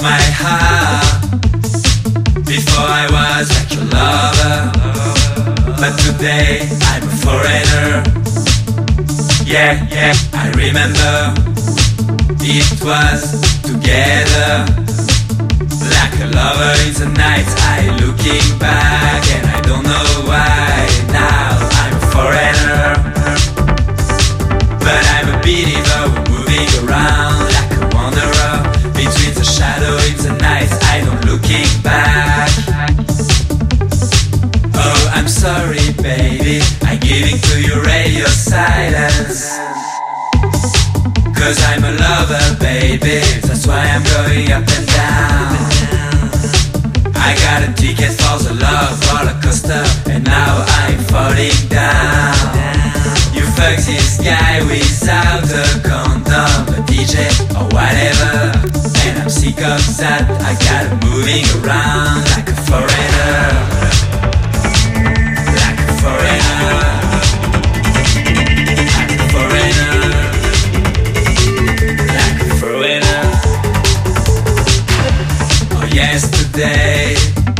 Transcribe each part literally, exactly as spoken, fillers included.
my heart. Before I was like your lover, but today I'm a foreigner. Yeah, yeah, I remember it was together. Like a lover in the night, I looking back and I don't know why. Now I'm a foreigner, but I'm a believer, moving around like a wanderer. Between the shadow in the night, I don't looking back. Oh, I'm sorry baby, I'm giving to your radio silence. Cause I'm a lover baby, that's why I'm going up and down. I got a ticket for the love roller coaster, and now I'm falling down. You fuck this guy without a condom, a D J or whatever, and I'm sick of that. I got it moving around like a foreigner, like a foreigner, like a foreigner, like a foreigner. Oh, yesterday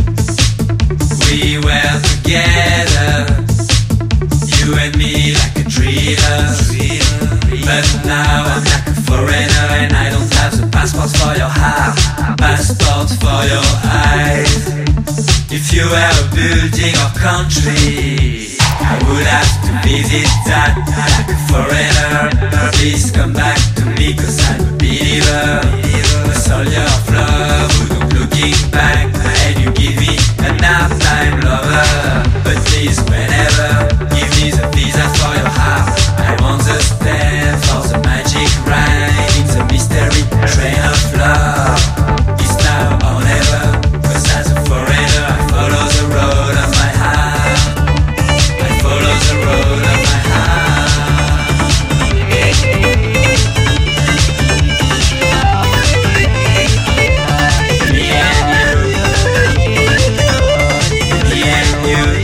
we were together, you and me like a dreamer. But now I'm like a foreigner, and I don't have the passport for your heart, passport for your eyes. If you were a building or country, I would have to visit that like a foreigner. Please come back to me, cause I'm a believer, a soldier of love who don't looking back. And you give me an half-time lover, but please whenever, give me the visa for your heart. I want the stamp for the magic ride in the mystery train of love. It's now or never, cause as a foreigner I follow the road of my heart. I follow the road of my heart. Me and you, me and you.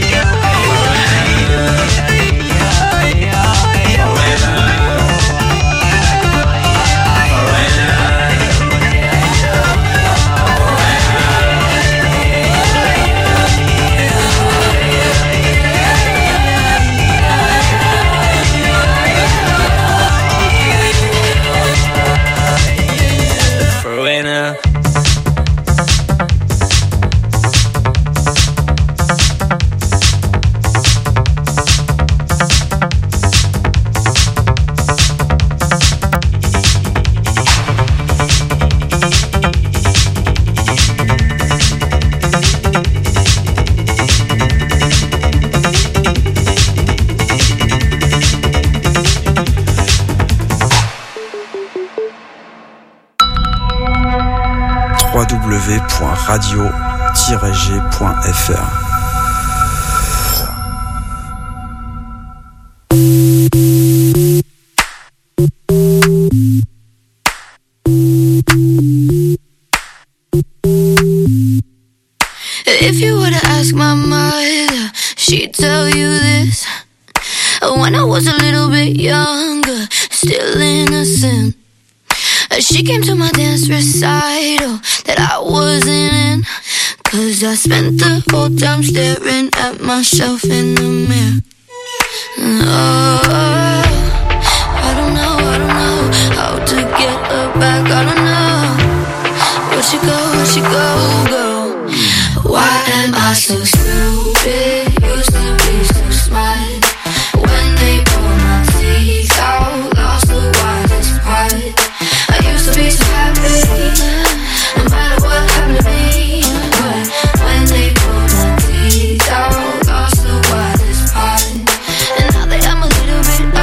w w w point radio tiret g point f r. If you were to ask my mother, she'd tell you this. When I was a little bit younger, still innocent, she came to my dance recital that I wasn't in, cause I spent the whole time staring at myself in the mirror. Oh, I don't know, I don't know how to get her back. I don't know where'd she go, where'd she go, go. Why am I so stupid? Used to be so smart. When they pull my teeth out, lost the wisest part. I used to be so happy, no matter what happened to me. But when they pulled my teeth out, lost the wisest part. And now that I'm a little bit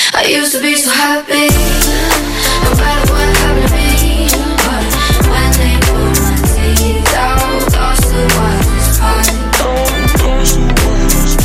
I used to be so happy, no matter what happened to me. But when they put my teeth out, lost the wildest part. Lost the wildest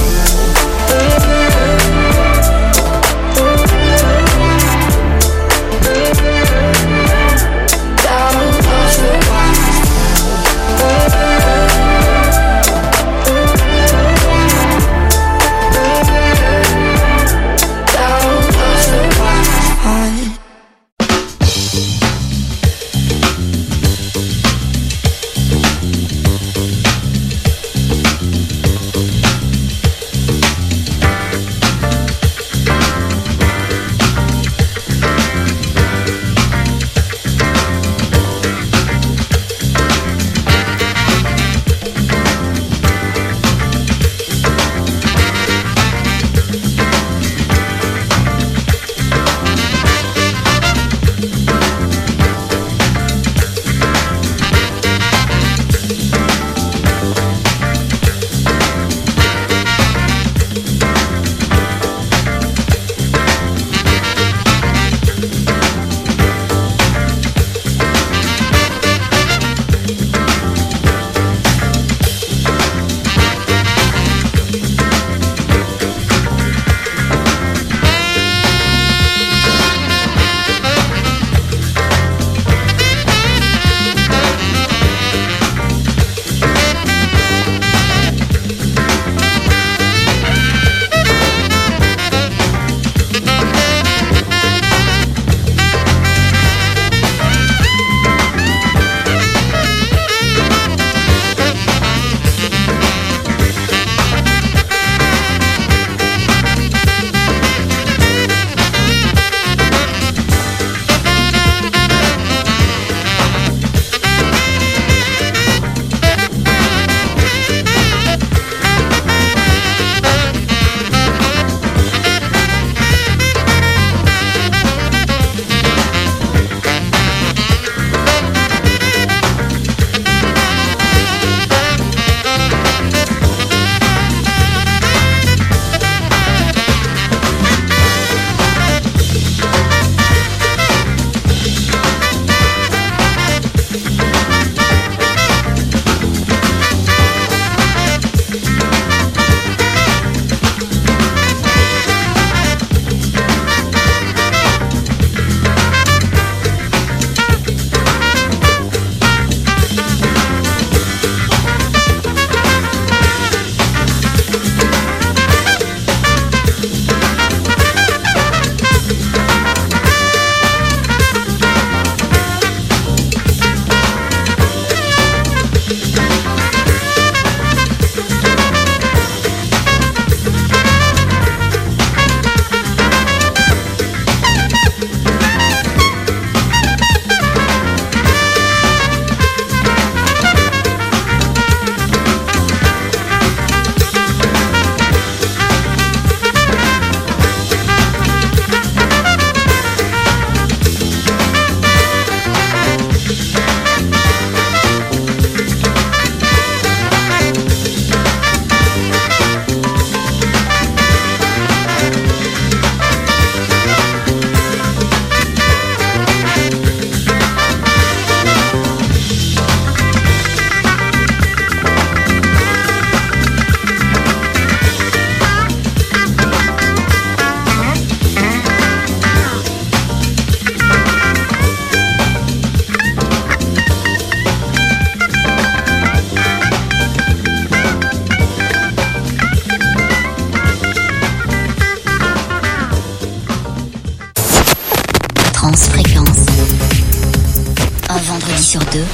sur deux,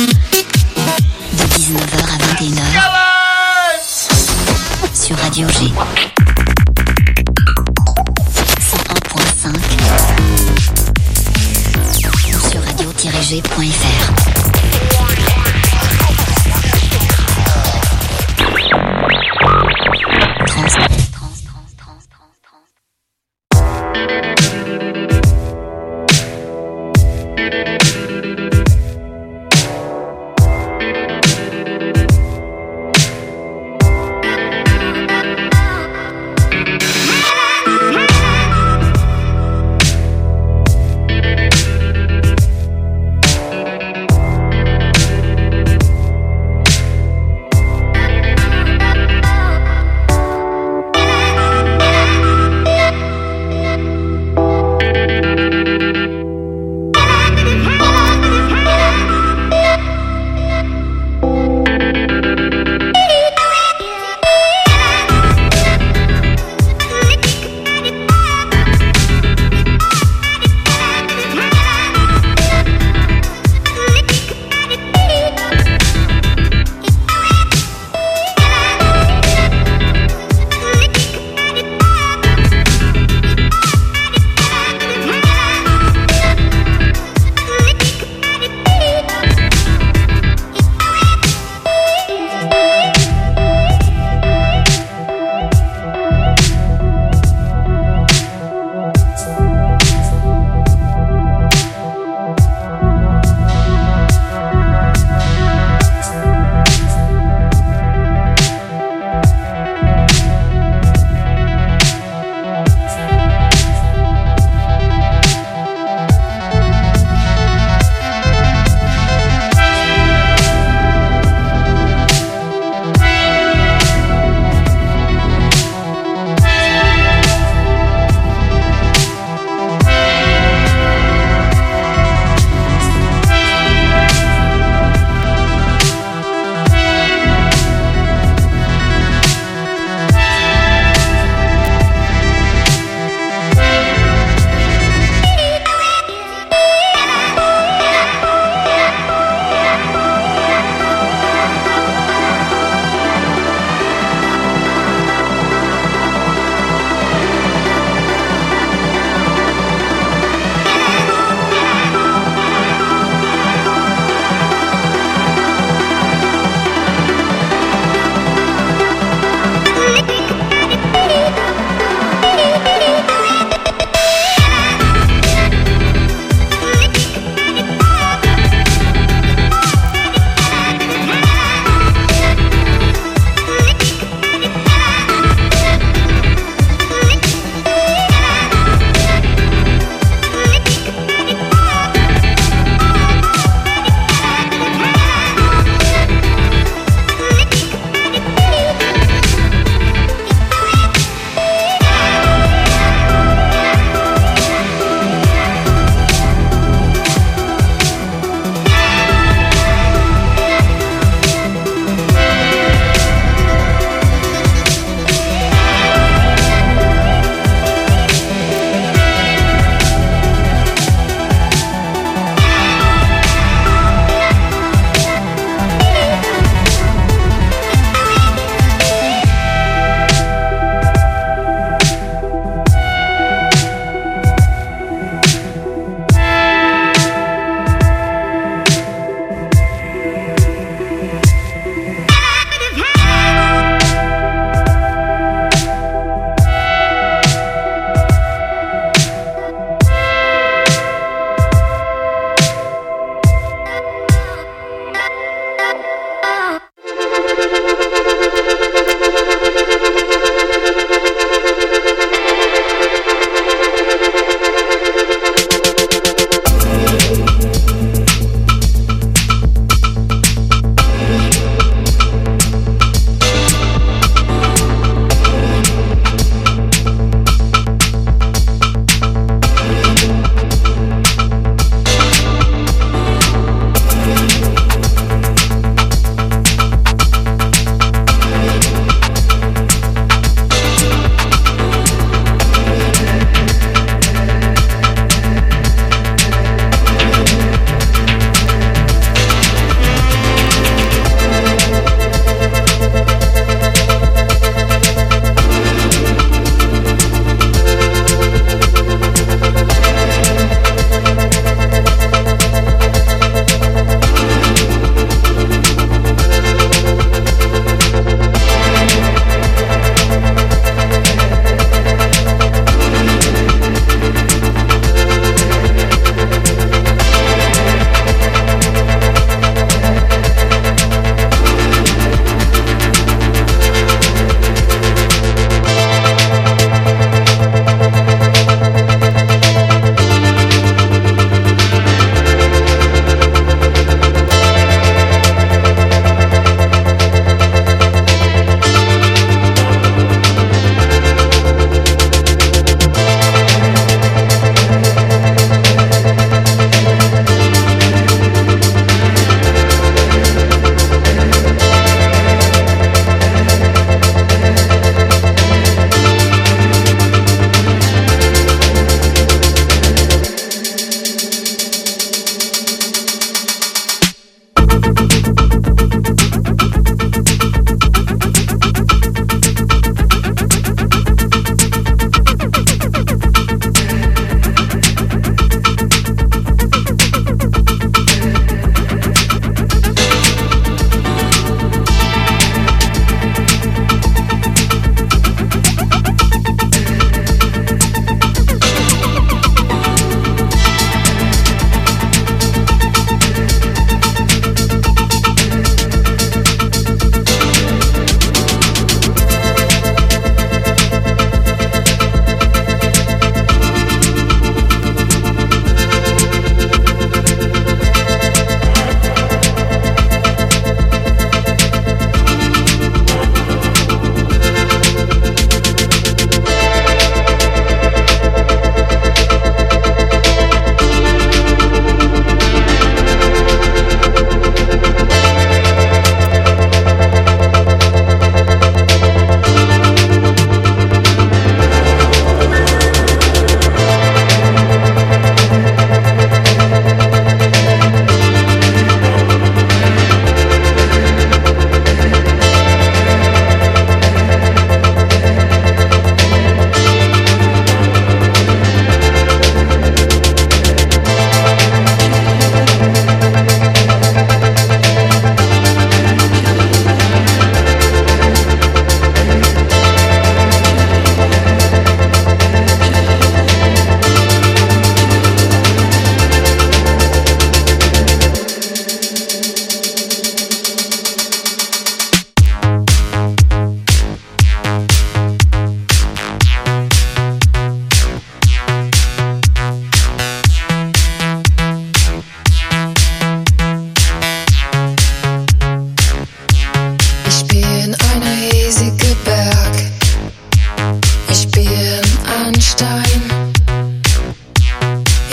de dix-neuf heures à vingt et une heures, sur Radio G. cent un point cinq ou sur radio tiret g point f r.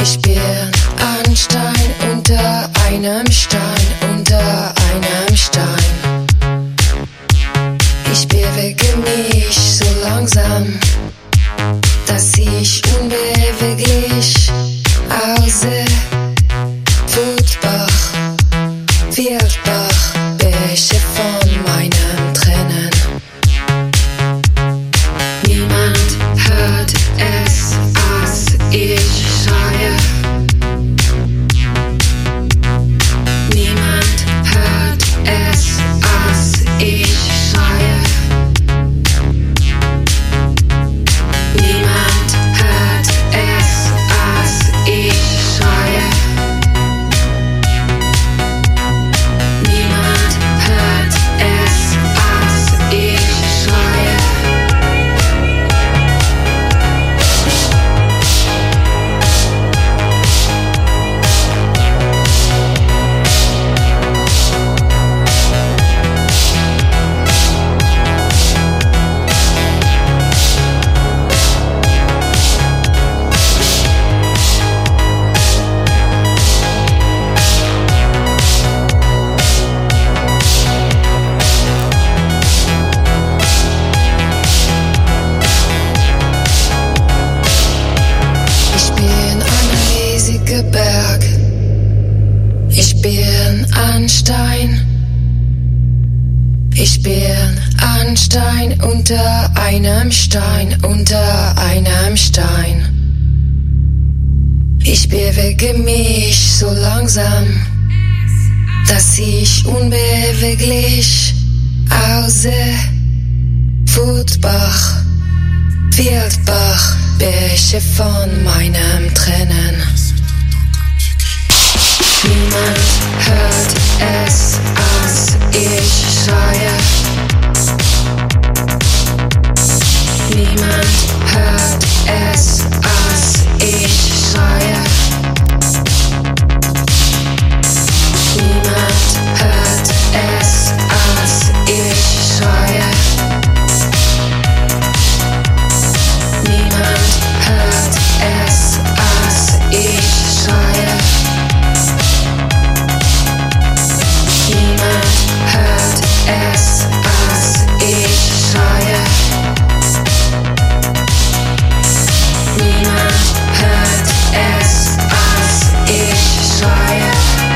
Ich bin ein Stein unter einem Stein, unter einem Stein. Ich bewege mich so langsam, dass ich unbeweglich aussehe. Wutbach, Wildbach, Bäche von meinem Tränen. Niemand hört es, als ich schreie. Niemand hört es, als ich schreie. Niemand hört es, als ich schreie. Niemand hört es, als ich schreie. Ich bin ein riesiger Berg. Ich bin ein Stein. Ich bin ein Stein unter einem Stein, unter einem Stein. Ich bewege mich so langsam, dass ich unbeweglich aussehe. Wutbach, Wildbach, Bäche von meinem Tränen. Niemand hört es, als ich schreie. Niemand hört es, als ich schreie. Niemand hört es, als ich schreie. Niemand hört es, als ich schreie. Niemand hört es, als ich schreie. Niemand hört es, als ich schreie.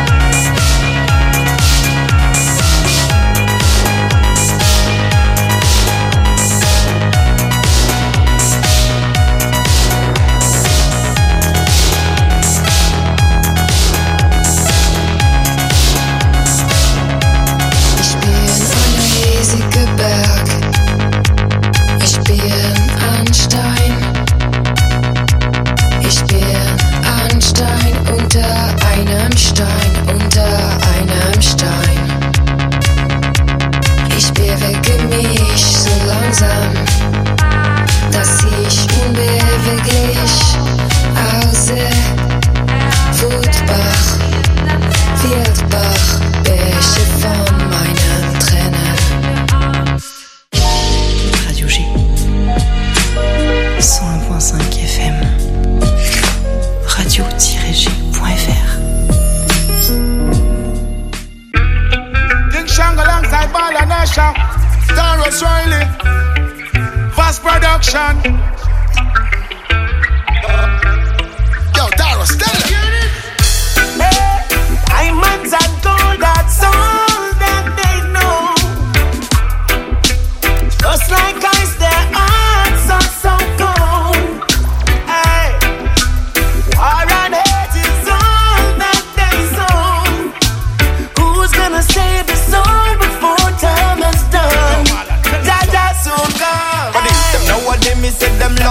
Ich bin ein riesiger Berg. Ich bin ein Stein. Ich bin ein Stein unter einem Stein, unter einem Stein. Ich bewege mich so langsam, dass ich unbeweglich aussehe. Wutbach, Wildbach, Bäche von meinen Tränen. Radio G. cent un point cinq F M. radio tiret g point f r. King Shang alongside Bala Nasha, Taurus Riley, Fast Production. Yo, Taurus, tell it. Diamonds and gold, that's all that they know. Just like ice, their hearts are so cold. Hey, war and hate is all that they sow. Who's gonna save the soul before time is done? Jaja so come. But if them know what they me said them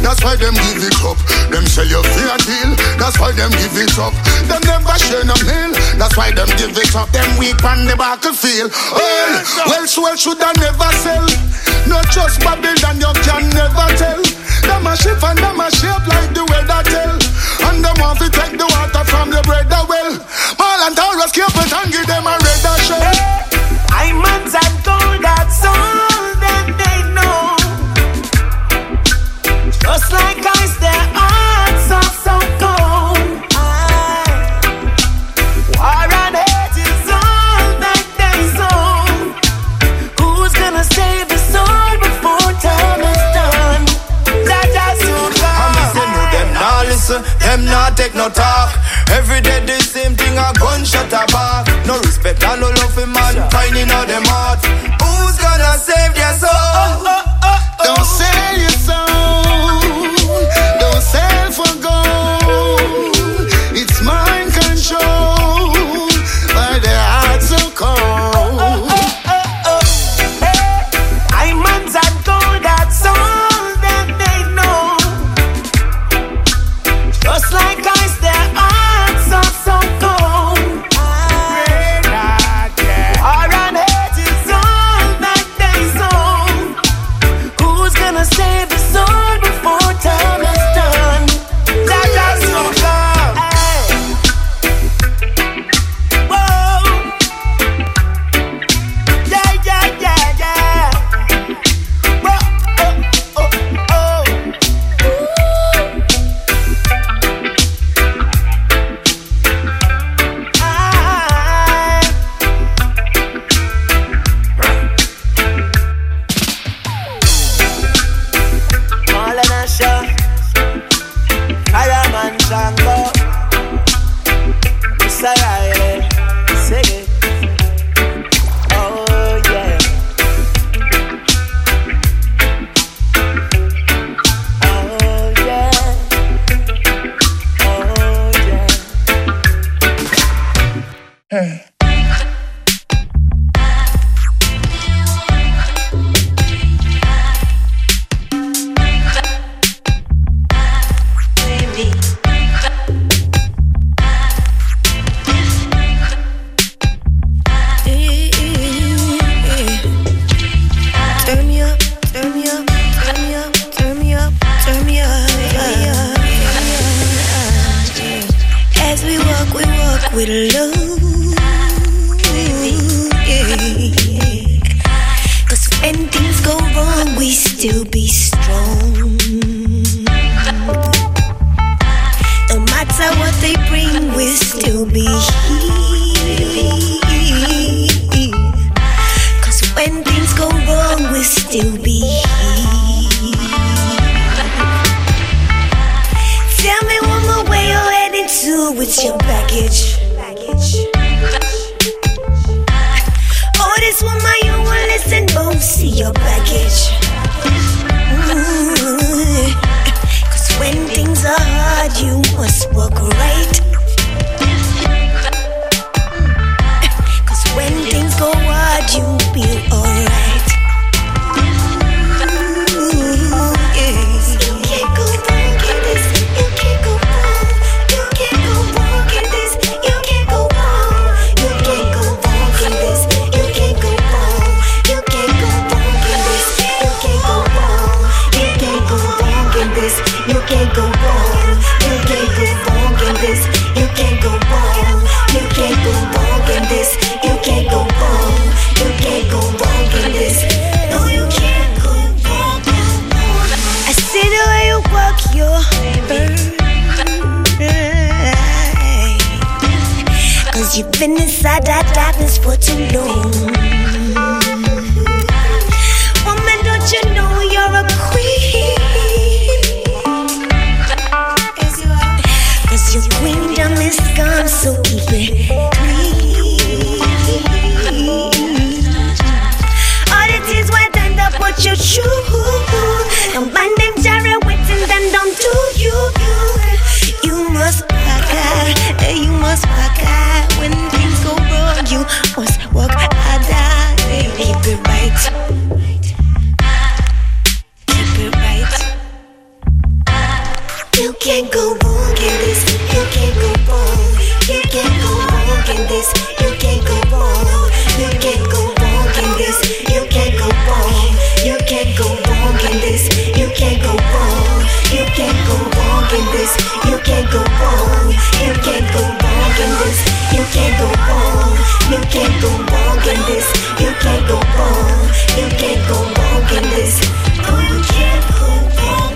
that's why them give it up. Them sell you fair deal, that's why them give it up. Them never share no meal, that's why them give it up. Them weak on the battlefield. Well, well, well, should I never sell? Not just Babylon, you can never tell. Them a shift and them a shape like the weather tell. And them want to take the water from the bread well. Mal and Taurus keep it and give them a red shell. Diamonds and gold, that's all that they know. Just like ice, their hearts are so cold. War and hate is all that they sow. Who's gonna save the soul before time is done? That that's so God. I miss them, know them not listen, them not take no talk. Every day the same thing, a gunshot a back. No respect and no love for man, finding out them heart. Who's gonna save their soul? Oh, oh, oh, oh. Don't sell your soul, don't sell for gold. It's mind control, but their hearts so cold. Oh, oh, oh, oh. Hey, diamonds and gold, that's all that they know. Just like ice, their hearts are so cold. War and hate is all that they sow. Who's gonna save the soul before time is done? That that's no God. Whoa. Yeah, yeah, yeah, yeah. Whoa, oh, oh, oh. Malanasha, Fireman Shango, Israel, sing it. Oh yeah. Oh yeah. Oh yeah. Turn me up, turn me up, turn me up, turn me up, turn me up. As we walk, we walk with love. Cause when things go wrong, we still be strong. No matter what they bring, we'll still be here. Cause when things go wrong, we'll still be here. Tell me one more where you're heading to with your baggage. Oh, this woman you will listen, but see your baggage. Ooh. Cause when things are hard, you must walk right. Cause when things go hard, you feel alright. Ooh, yeah. You can't go wrong in this. You can't go wrong. You can't go wrong in this. You can't go wrong. You can't go wrong in this. You can't go wrong. You can't go wrong in this. You can't go wrong. You can't go wrong in this. You can't go wrong. You can't go wrong in this. You can't go wrong. You can't go wrong in this. You can't go wrong. You can't go wrong in this. No, you can't go wrong. I see the way you walk your bird. Cause you've been inside that darkness for too long. Woman, don't you know you're a queen? Cause your queendom is gone, so keep it clean. All it is went end up what you choose. Don't mind them jarring wits and then don't do you. You must back out, you must back out. When things go wrong, you You can't go wrong in this. You can't go wrong. You can't go wrong in this. You can't go wrong. You can't go wrong in this. You can't go wrong. You can't go wrong in this. You can't go wrong. You can't go wrong in this. You can't go wrong. You can't go wrong in this. You can't go wrong. You can't go wrong in this. You can't go wrong. You can't go wrong in this. Oh, you can't go wrong.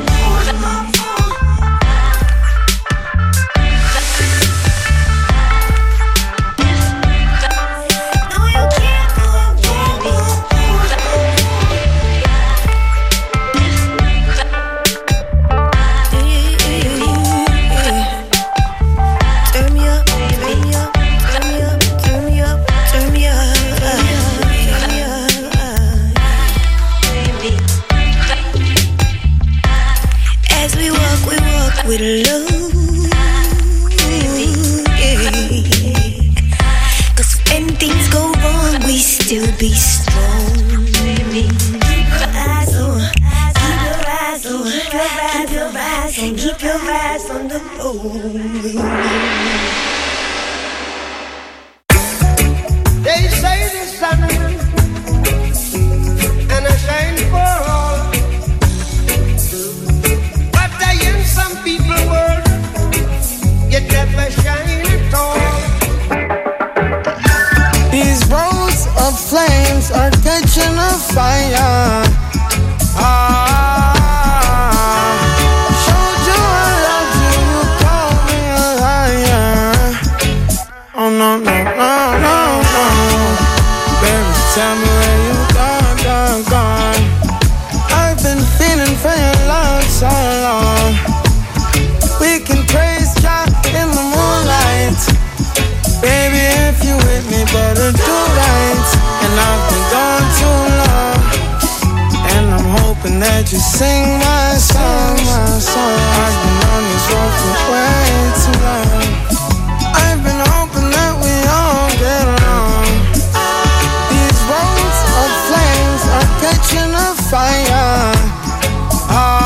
With love, yeah. Cause when things go wrong, we still be strong. Keep your eyes on, keep your eyes on, keep your eyes on, keep your eyes on the road. They say the sun and a shine for all. Some people world, you never shine at all. These roads of flames are catching a fire. Ah, showed you I love you, you called me a liar. Oh no, no, no, no, no. Baby, tell me where you gone, gone, gone. I've been feeling for your love so long. We can praise God in the moonlight. Baby, if you with me, better do right. And I've been gone too long, and I'm hoping that you sing my song, my song. I've been on this road for way too long. I've been hoping that we all get along. These roads of flames are catching a fire. Ah,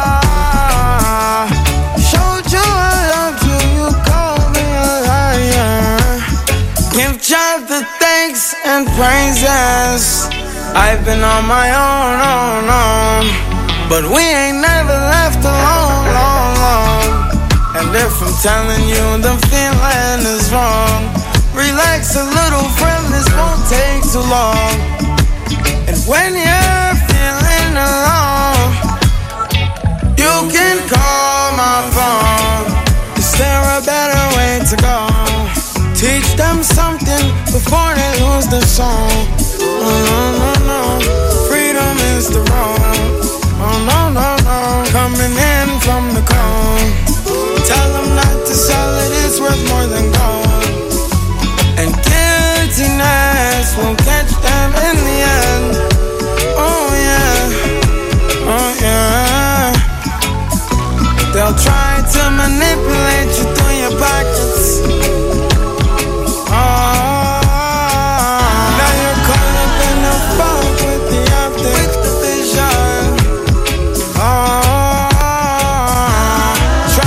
the thanks and praises. I've been on my own, own, own, but we ain't never left alone, long, long. And if I'm telling you the feeling is wrong, relax a little, friend, this won't take too long. And when you're feeling alone, you can call my phone. Is there a better way to go? Teach them something before they lose their song. Oh no, no, no, freedom is the road. Oh no, no, no, coming in from the cold. Tell them not to sell it, it's worth more than gold. And guiltiness will catch them in the end. Oh yeah, oh yeah. They'll try to manipulate you through your pockets. Oh, now you're caught up in the fog with the optics, the vision. Oh,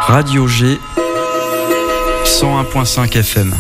Radio G cent un point cinq F M.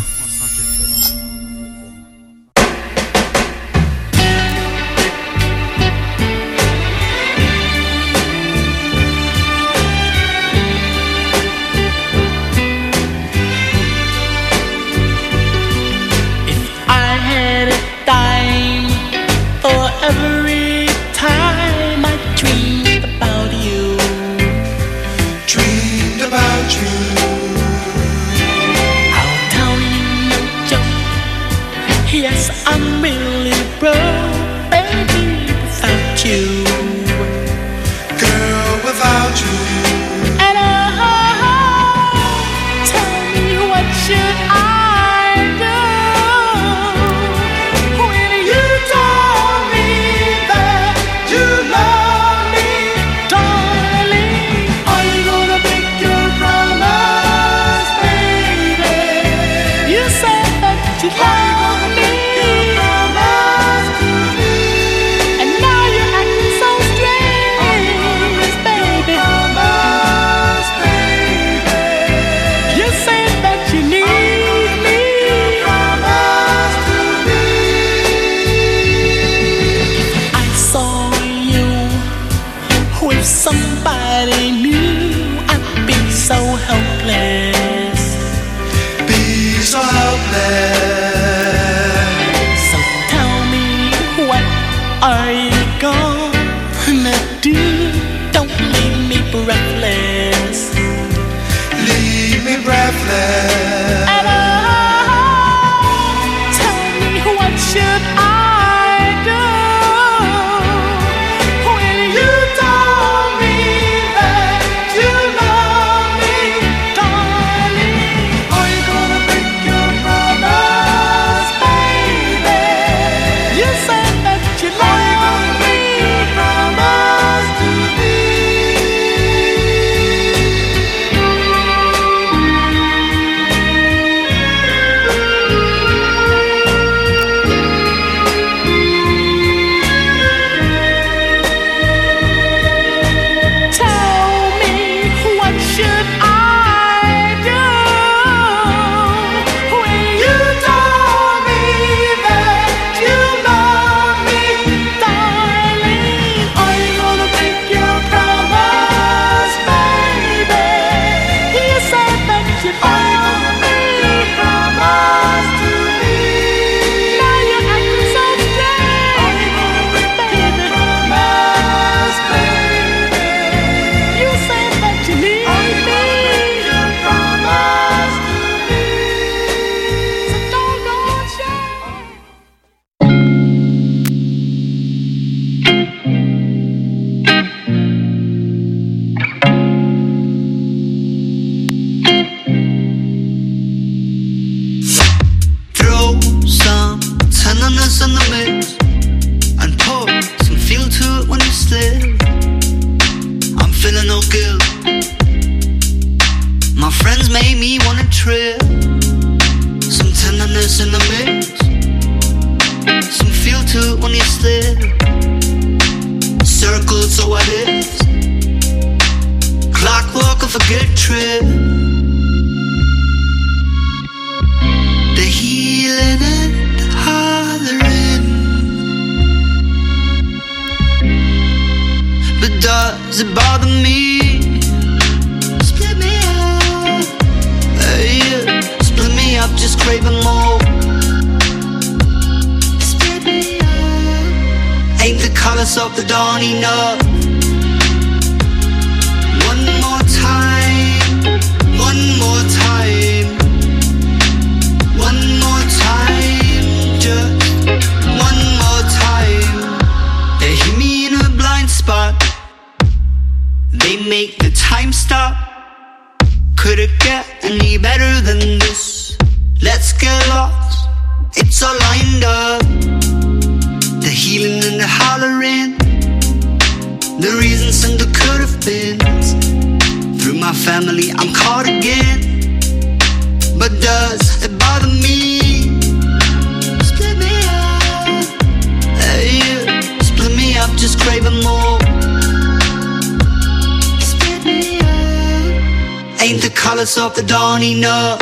Ain't the colors of the dawn enough.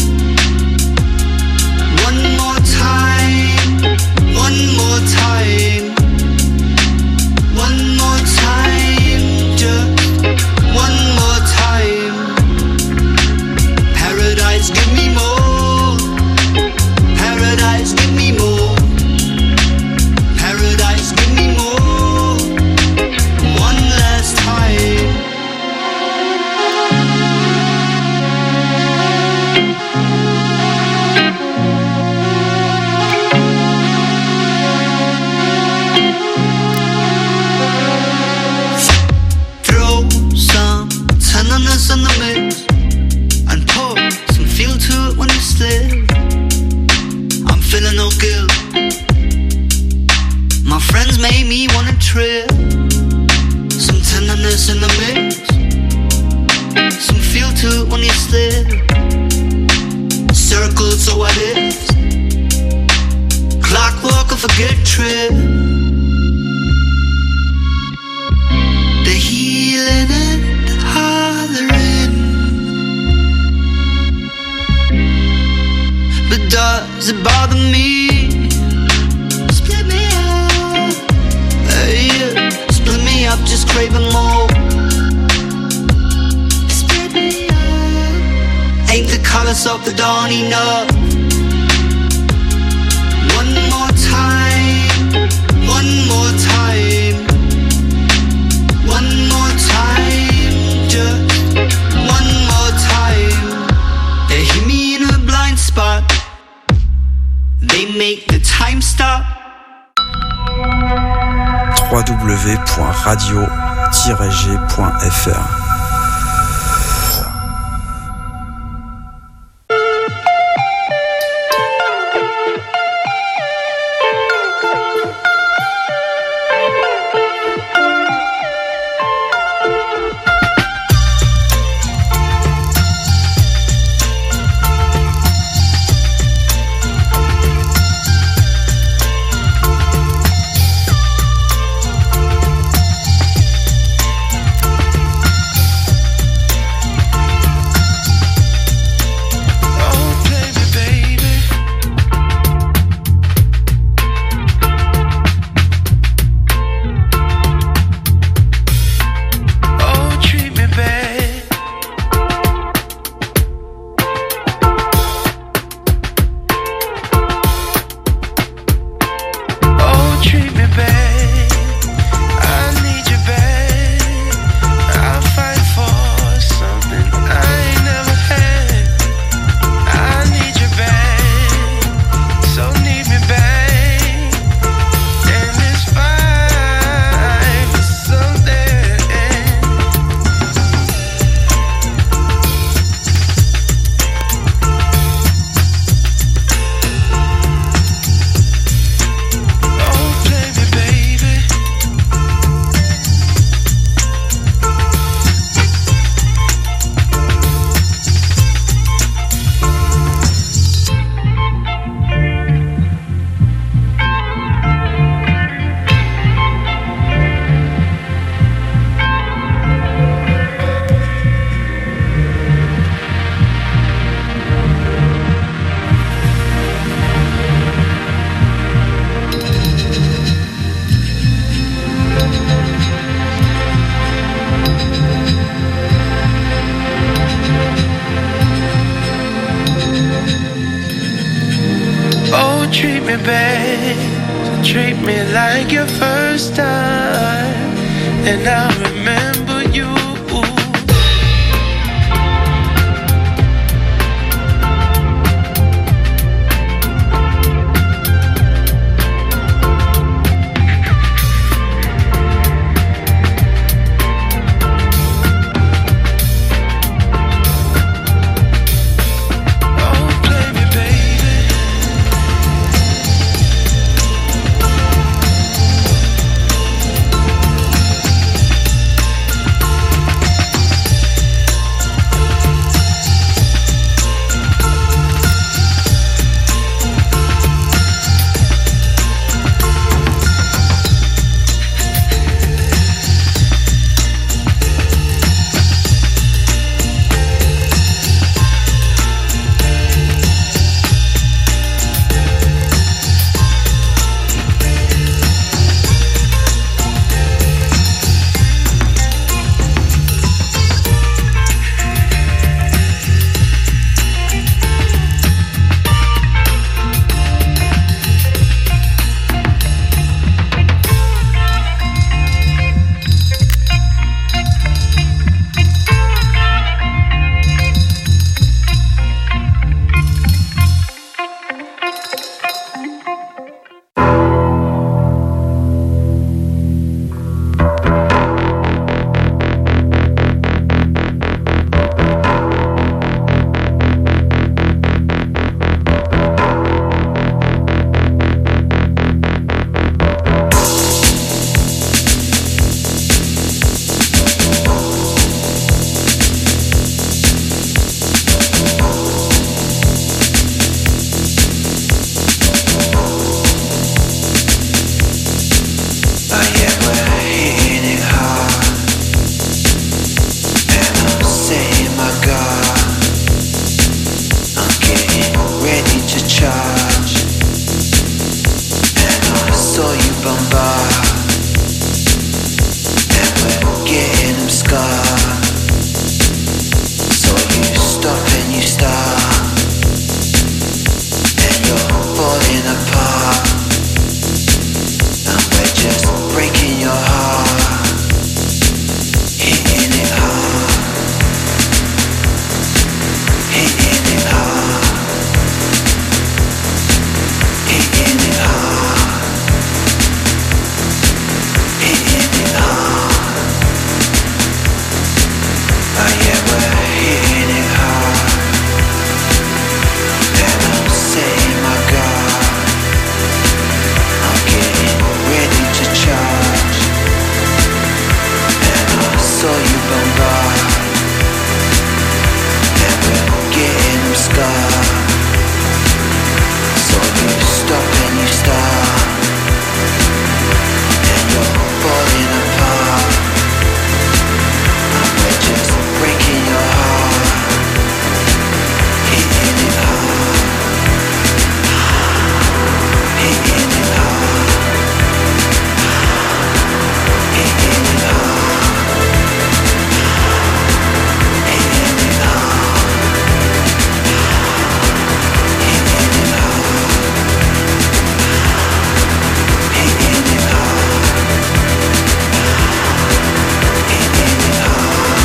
One more time, one more time, one more time, just one more time. Paradise, give me more. Paradise, give me more. Paradise, give me more. One last time. Throw some tenderness in the mix and pour some feel to it when you slip. I'm feeling no guilt. My friends made me wanna trip. Some tenderness in the mix, some feel to it when you slip. Circles, so what ifs, clockwork of a good trip. The healing and the hollering, but does it bother me? Split me up, hey, yeah. Split me up, just craving more. Split me up. Ain't the colors of the dawn enough? One more time, one more time, one more time, just one more time. They hit me in a blind spot. They make the time stop. w w w point radio tiret g point f r. Treat me like your first time, and I remember you. falling apart, and we're just breaking your heart, hitting it hard, hitting it hard, hitting it hard, hitting it hard. Oh yeah, we're hitting it hard, and I'm saying my God, I'm getting ready to charge, and I saw you bombard, and we're getting them scarred, so you stop and you start, and you're falling apart, and we're just breaking your heart, hitting it hard, hitting it hard, hitting it hard, hitting it hard, hitting it hard, hitting it hard, hitting it hard.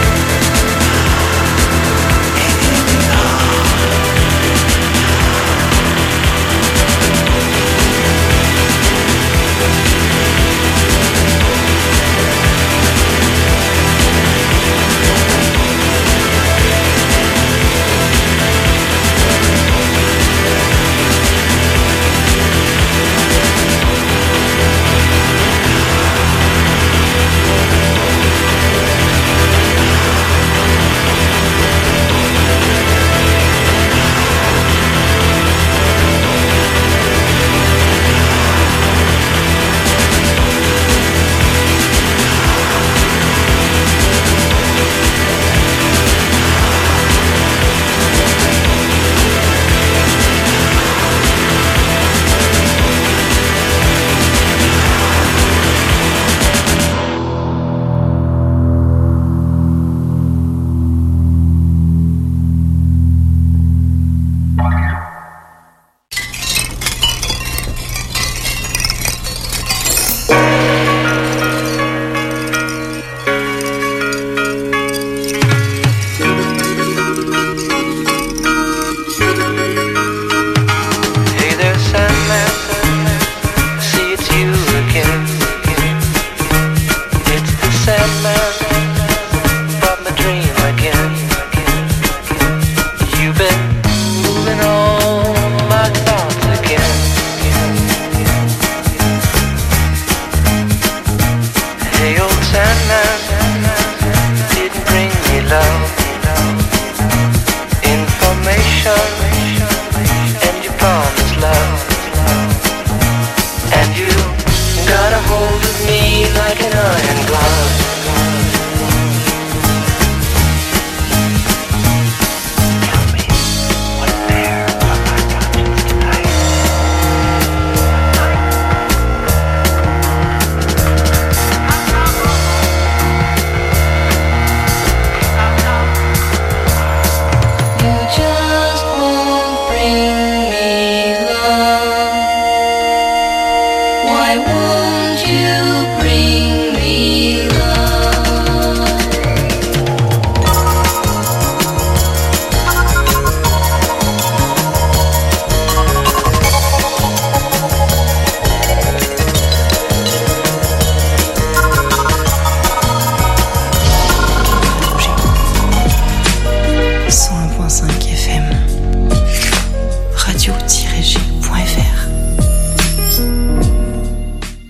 Hey there, Sandman, see it's you again. It's the Sandman from the dream again. You've been moving all my thoughts again. Hey, old Sandman, didn't bring me love, information, and you promised love, and you got a hold of me like an iron glove. Tell me, what's there on my conscience tonight? You just won't bring me love. Why won't you bring me love? cent un point cinq F M. radio tiret G point F R.